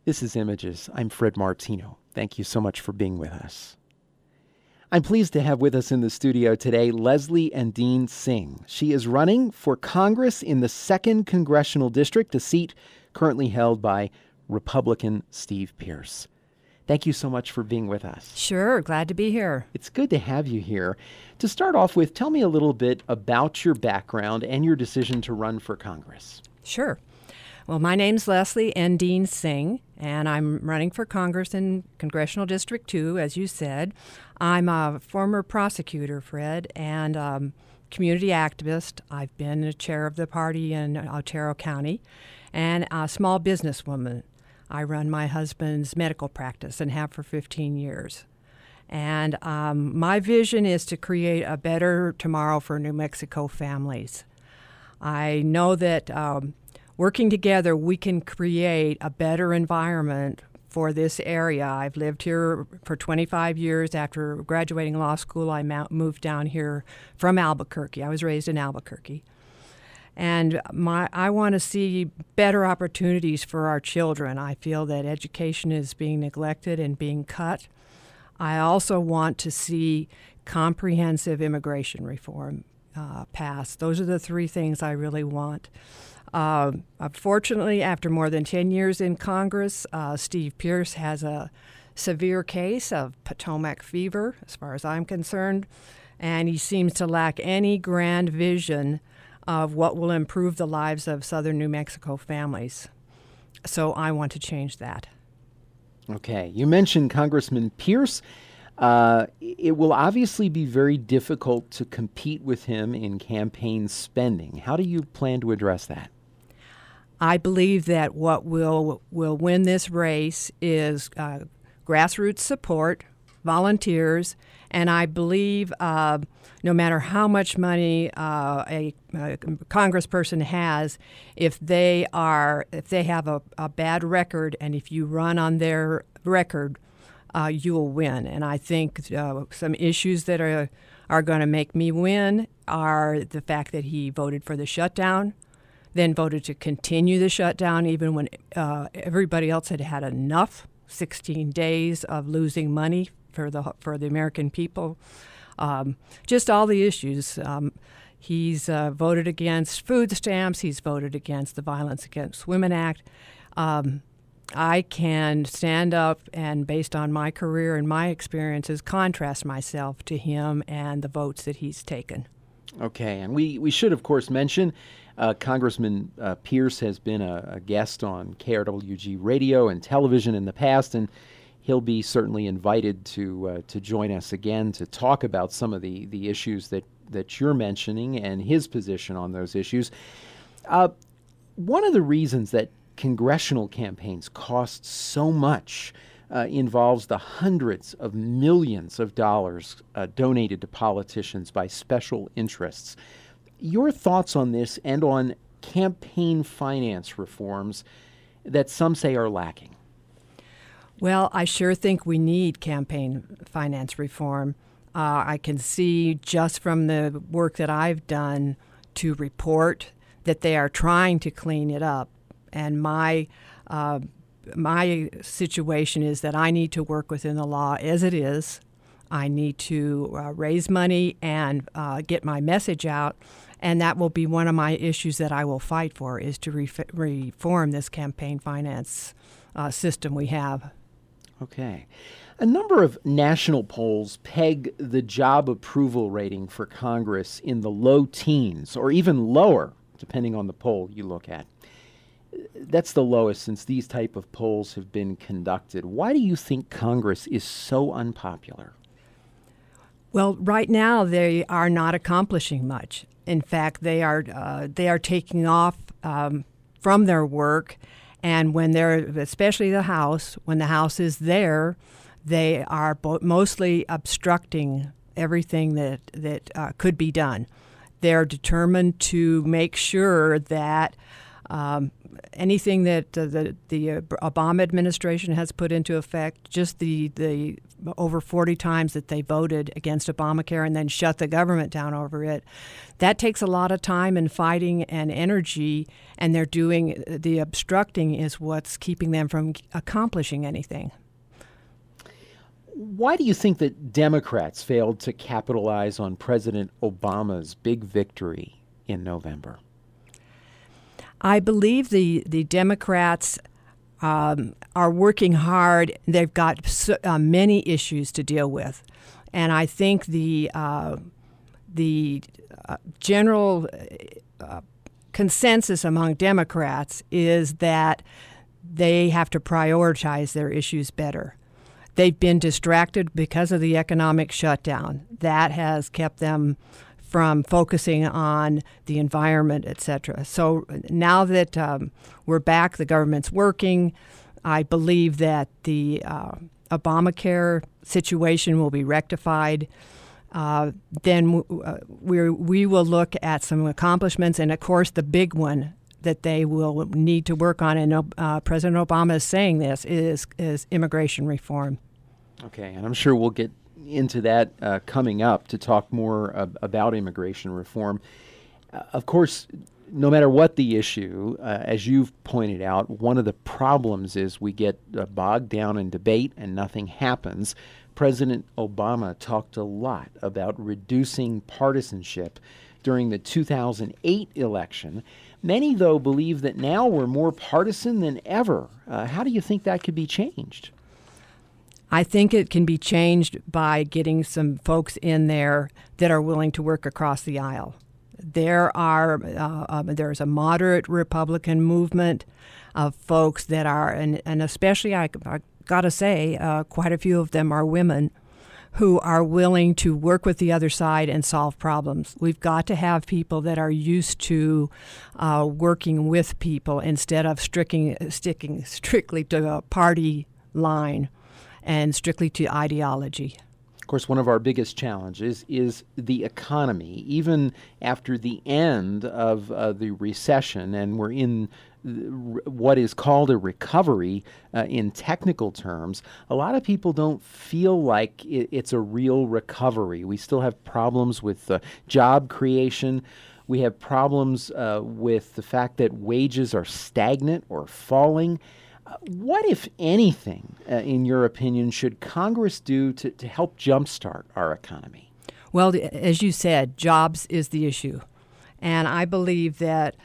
This is Images. I'm Fred Martino. Thank you so much for being with us. I'm pleased to have with us in the studio today Leslie Endine Singh. She is running for Congress in the 2nd Congressional District, a seat currently held by Republican Steve Pearce. Thank you so much for being with us. Sure, glad to be here. It's good to have you here. To start off with, tell me a little bit about your background and your decision to run for Congress. Sure. Well, my name's Leslie Endine Singh, and I'm running for Congress in Congressional District 2, as you said. I'm a former prosecutor, Fred, and community activist. I've been the chair of the party in Otero County, and a small businesswoman. I run my husband's medical practice and have for 15 years. And my vision is to create a better tomorrow for New Mexico families. I know that working together, we can create a better environment for this area. I've lived here for 25 years. After graduating law school, I moved down here from Albuquerque. I was raised in Albuquerque. And I want to see better opportunities for our children. I feel that education is being neglected and being cut. I also want to see comprehensive immigration reform passed. Those are the three things I really want. Unfortunately, after more than 10 years in Congress, Steve Pearce has a severe case of Potomac fever, as far as I'm concerned, and he seems to lack any grand vision of what will improve the lives of southern New Mexico families. So I want to change that. Okay. You mentioned Congressman Pearce. It will obviously be very difficult to compete with him in campaign spending. How do you plan to address that? I believe that what will win this race is grassroots support, volunteers, and I believe no matter how much money a congressperson has, if they have a bad record, and if you run on their record, you will win. And I think some issues that are going to make me win are the fact that he voted for the shutdown, then voted to continue the shutdown even when everybody else had had enough. 16 days of losing money for the American people. Just all the issues. He's voted against food stamps. He's voted against the Violence Against Women Act. I can stand up and, based on my career and my experiences, contrast myself to him and the votes that he's taken. Okay, and we should, of course, mention Congressman Pearce has been a guest on KRWG radio and television in the past, and he'll be certainly invited to join us again to talk about some of the issues that you're mentioning and his position on those issues. One of the reasons that congressional campaigns cost so much involves the hundreds of millions of dollars donated to politicians by special interests. Your thoughts on this and on campaign finance reforms that some say are lacking? Well, I sure think we need campaign finance reform. I can see just from the work that I've done to report that they are trying to clean it up. And my situation is that I need to work within the law as it is. I need to raise money and get my message out. And that will be one of my issues that I will fight for, is to reform this campaign finance system we have. Okay. A number of national polls peg the job approval rating for Congress in the low teens, or even lower, depending on the poll you look at. That's the lowest since these type of polls have been conducted. Why do you think Congress is so unpopular? Well, right now they are not accomplishing much. In fact, they are taking off from their work, and when they're, especially the House, when the House is there, they are mostly obstructing everything that could be done. They're determined to make sure that anything that the Obama administration has put into effect, just the over 40 times that they voted against Obamacare and then shut the government down over it, that takes a lot of time and fighting and energy, and they're doing the obstructing is what's keeping them from accomplishing anything. Why do you think that Democrats failed to capitalize on President Obama's big victory in November? I believe the Democrats are working hard. They've got many issues to deal with, and I think the general consensus among Democrats is that they have to prioritize their issues better. They've been distracted because of the economic shutdown. That has kept them from focusing on the environment, et cetera. So now that we're back, the government's working, I believe that the Obamacare situation will be rectified. Then we will look at some accomplishments, and of course the big one that they will need to work on, and President Obama is saying this, is immigration reform. Okay, and I'm sure we'll get into that coming up to talk more about immigration reform. Of course, no matter what the issue, as you've pointed out, one of the problems is we get bogged down in debate and nothing happens. President Obama talked a lot about reducing partisanship during the 2008 election. Many, though, believe that now we're more partisan than ever. How do you think that could be changed? I think it can be changed by getting some folks in there that are willing to work across the aisle. There's a moderate Republican movement of folks that are, and especially I got to say, quite a few of them are women who are willing to work with the other side and solve problems. We've got to have people that are used to working with people instead of sticking strictly to a party line and strictly to ideology. Of course, one of our biggest challenges is the economy. Even after the end of the recession, and we're in what is called a recovery in technical terms, a lot of people don't feel like it's a real recovery. We still have problems with job creation. We have problems with the fact that wages are stagnant or falling. What, if anything, in your opinion, should Congress do to help jumpstart our economy? Well, as you said, jobs is the issue. And I believe that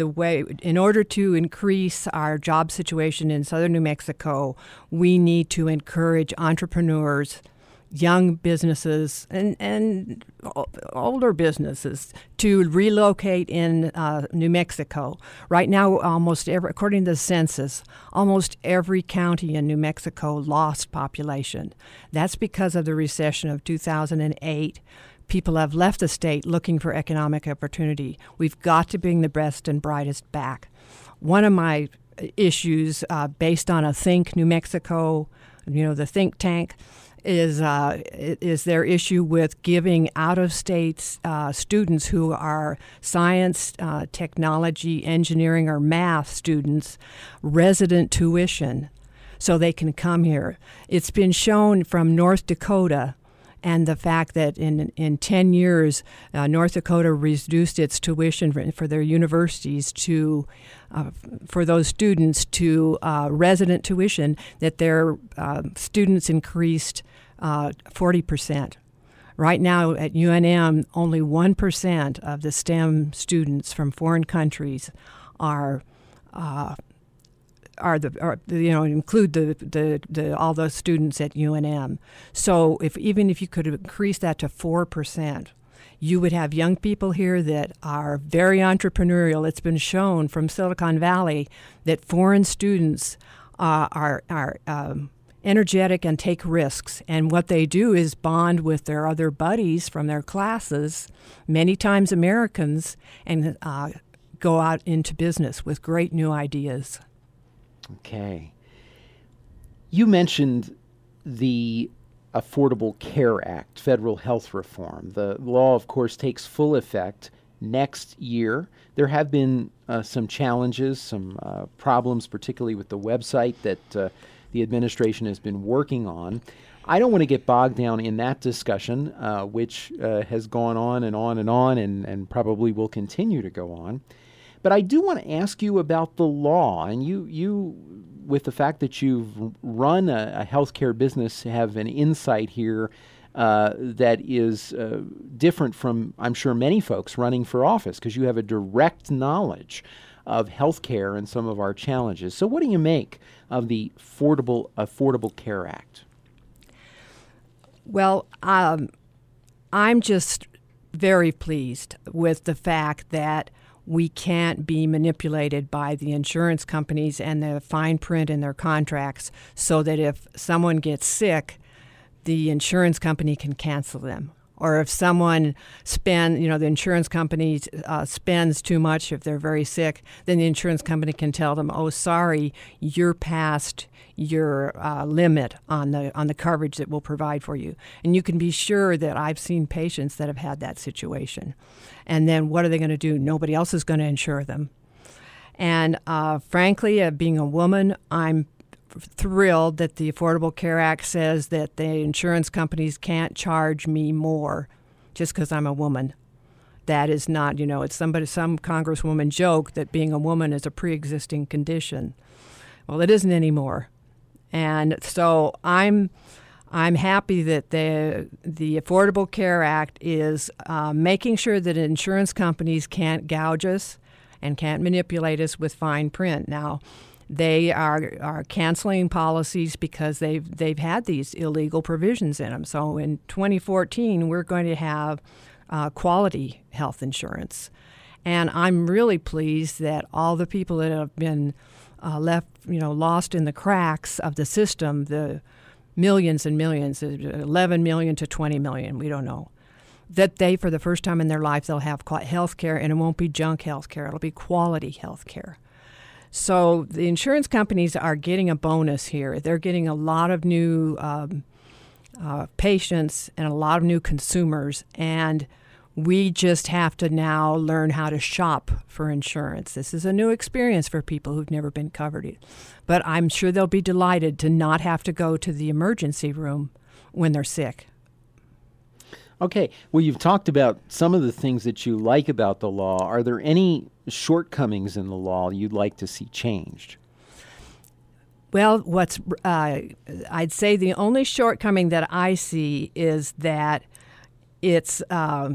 in order to increase our job situation in southern New Mexico, we need to encourage entrepreneurs, young businesses, and older businesses to relocate in New Mexico. Right now, according to the census, almost every county in New Mexico lost population. That's because of the recession of 2008. People have left the state looking for economic opportunity. We've got to bring the best and brightest back. One of my issues, based on a Think New Mexico, the think tank, is their issue with giving out-of-state students who are science, technology, engineering, or math students resident tuition so they can come here. It's been shown from North Dakota, and the fact that in 10 years, North Dakota reduced its tuition for their universities to, for those students to resident tuition, that their students increased 40%. Right now at UNM, only 1% of the STEM students from foreign countries include all the students at UNM. So even if you could increase that to 4%, you would have young people here that are very entrepreneurial. It's been shown from Silicon Valley that foreign students are energetic and take risks. And what they do is bond with their other buddies from their classes, many times Americans, and go out into business with great new ideas. Okay. You mentioned the Affordable Care Act, federal health reform. The law, of course, takes full effect next year. There have been some challenges, some problems, particularly with the website that the administration has been working on. I don't want to get bogged down in that discussion, which has gone on and on and on and probably will continue to go on. But I do want to ask you about the law. And you with the fact that you've run a healthcare business, have an insight here that is different from, I'm sure, many folks running for office, because you have a direct knowledge of healthcare and some of our challenges. So what do you make of the Affordable Care Act? Well, I'm just very pleased with the fact that we can't be manipulated by the insurance companies and the fine print in their contracts so that if someone gets sick, the insurance company can cancel them. Or if someone the insurance company spends too much, if they're very sick, then the insurance company can tell them, oh, sorry, you're past your limit on the coverage that we'll provide for you. And you can be sure that I've seen patients that have had that situation. And then what are they going to do? Nobody else is going to insure them. And frankly, being a woman, I'm thrilled that the Affordable Care Act says that the insurance companies can't charge me more just because I'm a woman. That is not, it's some congresswoman joke that being a woman is a pre-existing condition. Well, it isn't anymore. And so I'm happy that the Affordable Care Act is making sure that insurance companies can't gouge us and can't manipulate us with fine print. Now, they are canceling policies because they've had these illegal provisions in them. So in 2014, we're going to have quality health insurance. And I'm really pleased that all the people that have been lost in the cracks of the system, the millions and millions, 11 million to 20 million, we don't know, that they, for the first time in their life, they'll have health care, and it won't be junk health care. It'll be quality health care. So the insurance companies are getting a bonus here. They're getting a lot of new patients and a lot of new consumers, and we just have to now learn how to shop for insurance. This is a new experience for people who've never been covered. But I'm sure they'll be delighted to not have to go to the emergency room when they're sick. Okay. Well, you've talked about some of the things that you like about the law. Are there any shortcomings in the law you'd like to see changed? Well, I'd say the only shortcoming that I see is that you've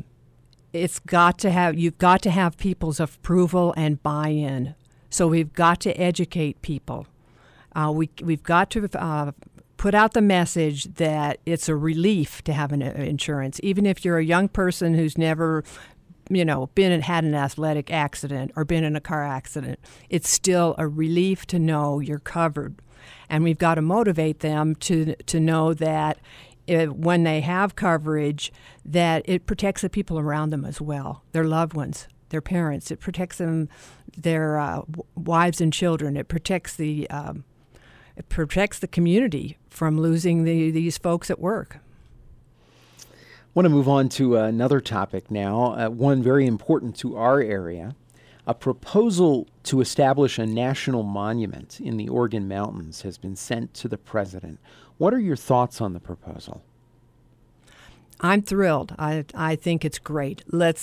got to have people's approval and buy-in. So we've got to educate people. We've got to put out the message that it's a relief to have an insurance, even if you're a young person who's never, had an athletic accident or been in a car accident. It's still a relief to know you're covered, and we've got to motivate them to know that when they have coverage, that it protects the people around them as well, their loved ones, their parents. It protects them, their wives and children. It protects the community from losing these folks at work. I want to move on to another topic now, one very important to our area. A proposal to establish a national monument in the Oregon Mountains has been sent to the president. What are your thoughts on the proposal? I'm thrilled. I think it's great.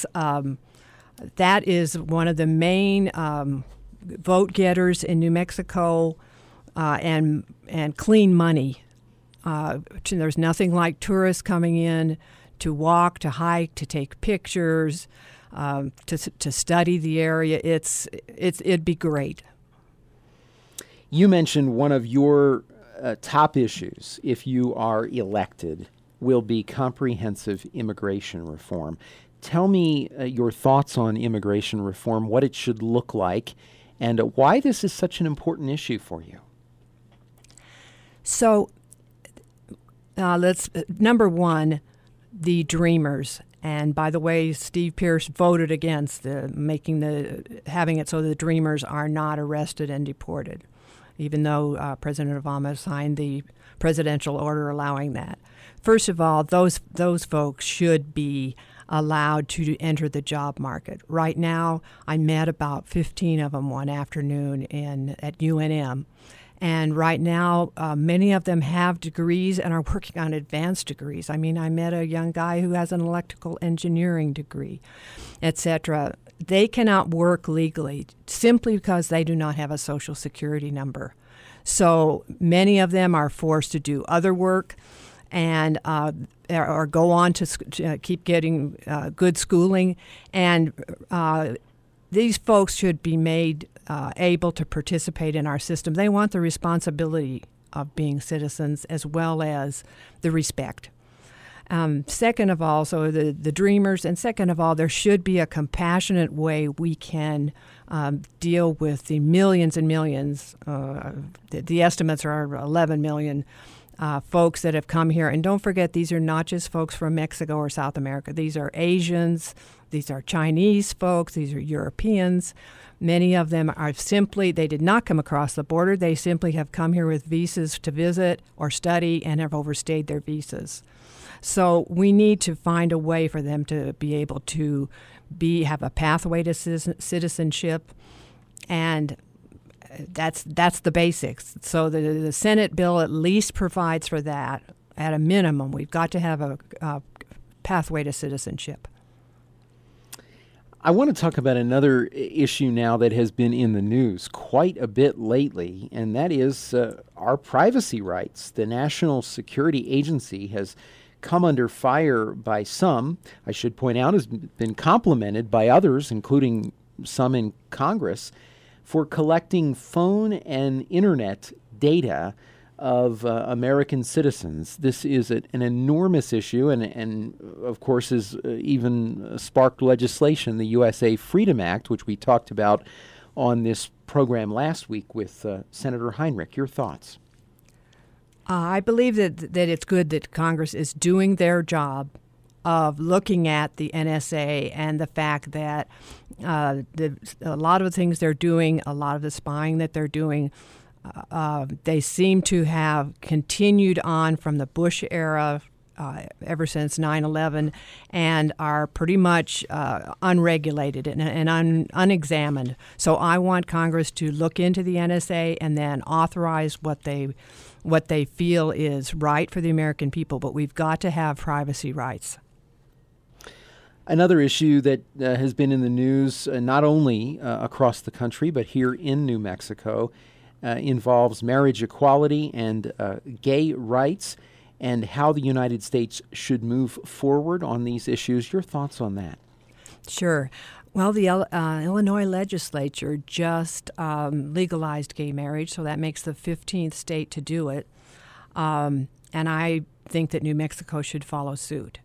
That is one of the main vote getters in New Mexico, and clean money. There's nothing like tourists coming in to walk, to hike, to take pictures, to study the area. It'd be great. You mentioned one of your top issues, if you are elected, will be comprehensive immigration reform. Tell me your thoughts on immigration reform, what it should look like, and why this is such an important issue for you. So let's number one, the Dreamers. And by the way, Steve Pierce voted against having it so the Dreamers are not arrested and deported, even though President Obama signed the presidential order allowing that. First of all, those folks should be allowed to enter the job market. Right now, I met about 15 of them one afternoon at UNM. And right now, many of them have degrees and are working on advanced degrees. I mean, I met a young guy who has an electrical engineering degree, etc. They cannot work legally simply because they do not have a Social Security number. So many of them are forced to do other work and or go on to keep getting good schooling. And these folks should be made able to participate in our system. They want the responsibility of being citizens as well as the respect. Second of all, so the dreamers, and second of all, there should be a compassionate way we can deal with the millions and millions. The estimates are 11 million folks that have come here. And don't forget, these are not just folks from Mexico or South America. These are Asians, these are Chinese folks, these are Europeans. Many of them are simply, they did not come across the border. They simply have come here with visas to visit or study and have overstayed their visas. So we need to find a way for them to be able to have a pathway to citizenship, and that's the basics. So the Senate bill at least provides for that at a minimum. We've got to have a pathway to citizenship. I want to talk about another issue now that has been in the news quite a bit lately, and that is our privacy rights. The National Security Agency has come under fire by some. I should point out, has been complimented by others, including some in Congress, for collecting phone and internet data of American citizens. This is an enormous issue and of course has even sparked legislation, the USA Freedom Act, which we talked about on this program last week with Senator Heinrich. Your thoughts? I believe that it's good that Congress is doing their job of looking at the NSA and the fact that a lot of the things they're doing, a lot of the spying that they're doing, they seem to have continued on from the Bush era ever since 9/11 and are pretty much unregulated and unexamined. So I want Congress to look into the NSA and then authorize what they feel is right for the American people. But we've got to have privacy rights. Another issue that has been in the news, not only across the country, but here in New Mexico, involves marriage equality and gay rights and how the United States should move forward on these issues. Your thoughts on that? Sure. Well, the Illinois legislature just legalized gay marriage, so that makes the 15th state to do it. And I think that New Mexico should follow suit.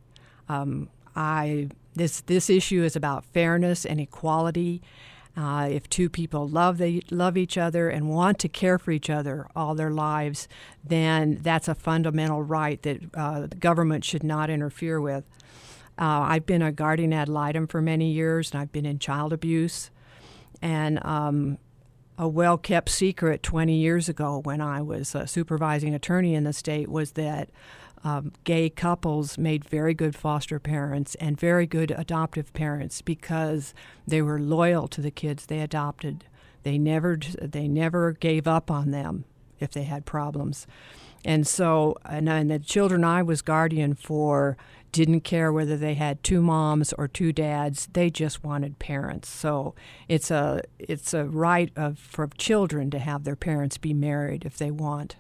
This issue is about fairness and equality. If two people love each other and want to care for each other all their lives, then that's a fundamental right that the government should not interfere with. I've been a guardian ad litem for many years, and I've been in child abuse. And a well-kept secret 20 years ago when I was a supervising attorney in the state was that gay couples made very good foster parents and very good adoptive parents because they were loyal to the kids they adopted. They never gave up on them if they had problems. And so, and the children I was guardian for didn't care whether they had two moms or two dads. They just wanted parents. So it's a right for children to have their parents be married if they want.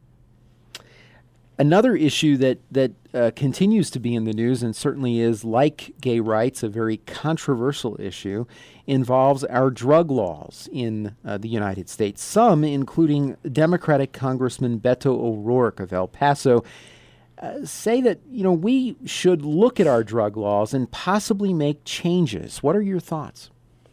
Another issue that continues to be in the news and certainly is, like gay rights, a very controversial issue, involves our drug laws in the United States. Some, including Democratic Congressman Beto O'Rourke of El Paso, say that we should look at our drug laws and possibly make changes. What are your thoughts?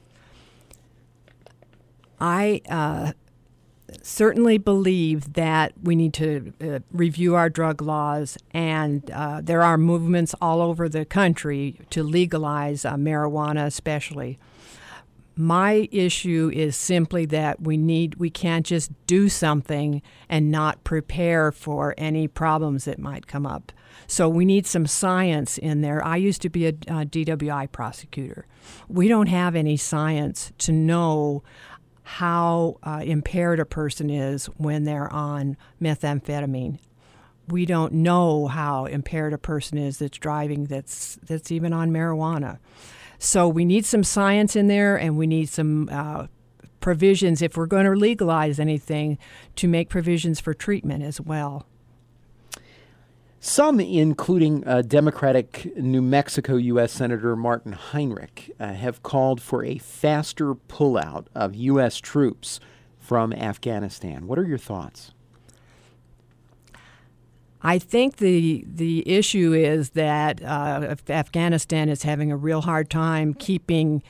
I certainly believe that we need to review our drug laws, and there are movements all over the country to legalize marijuana especially. My issue is simply that we can't just do something and not prepare for any problems that might come up. So we need some science in there. I used to be a DWI prosecutor. We don't have any science to know how impaired a person is when they're on methamphetamine. We don't know how impaired a person is that's driving that's even on marijuana. So we need some science in there, and we need some provisions, if we're going to legalize anything, to make provisions for treatment as well. Some, including Democratic New Mexico U.S. Senator Martin Heinrich, have called for a faster pullout of U.S. troops from Afghanistan. What are your thoughts? I think the issue is that Afghanistan is having a real hard time keeping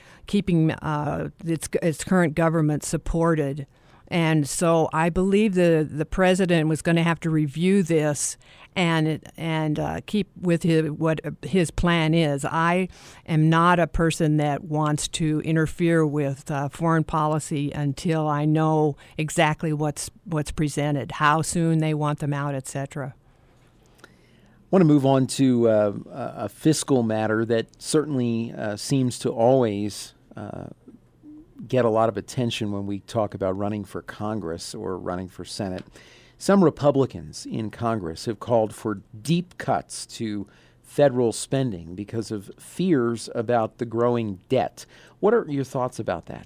its current government supported. And so I believe the president was going to have to review this and keep with what his plan is. I am not a person that wants to interfere with foreign policy until I know exactly what's presented, how soon they want them out, etc. I want to move on to a fiscal matter that certainly seems to always get a lot of attention when we talk about running for Congress or running for Senate. Some Republicans in Congress have called for deep cuts to federal spending because of fears about the growing debt. What are your thoughts about that?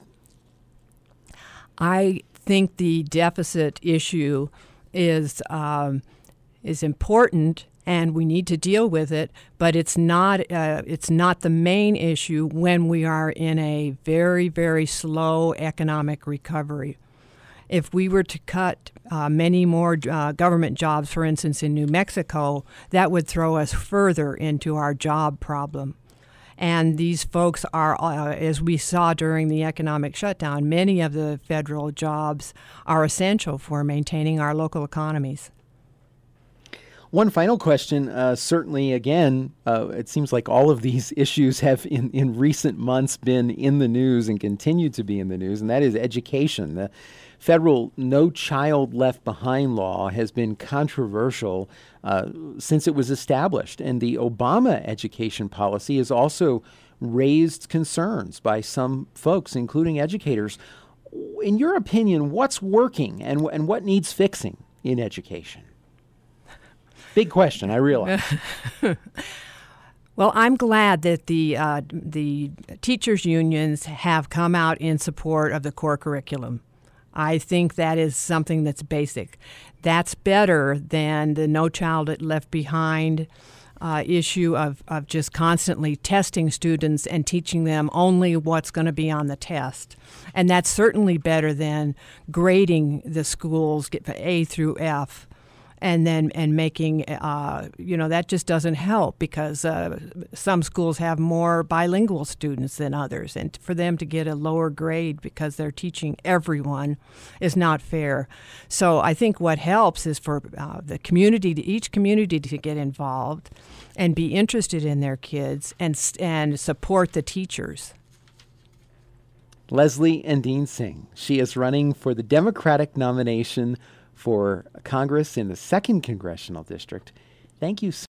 I think the deficit issue is important, and we need to deal with it, but it's not the main issue when we are in a very, very slow economic recovery. If we were to cut many more government jobs, for instance, in New Mexico, that would throw us further into our job problem. And these folks are, as we saw during the economic shutdown, many of the federal jobs are essential for maintaining our local economies. One final question. Certainly, again, it seems like all of these issues have in recent months been in the news and continue to be in the news, and that is education. The federal No Child Left Behind law has been controversial since it was established, and the Obama education policy has also raised concerns by some folks, including educators. In your opinion, what's working and what needs fixing in education? Big question, I realize. Well, I'm glad that the teachers' unions have come out in support of the core curriculum. I think that is something that's basic. That's better than the No Child Left Behind issue of just constantly testing students and teaching them only what's going to be on the test. And that's certainly better than grading the schools, get A through F. And making, that just doesn't help because some schools have more bilingual students than others. And for them to get a lower grade because they're teaching everyone is not fair. So I think what helps is for each community to get involved and be interested in their kids and support the teachers. Leslie Endine Singh. She is running for the Democratic nomination for Congress in the 2nd Congressional District. Thank you so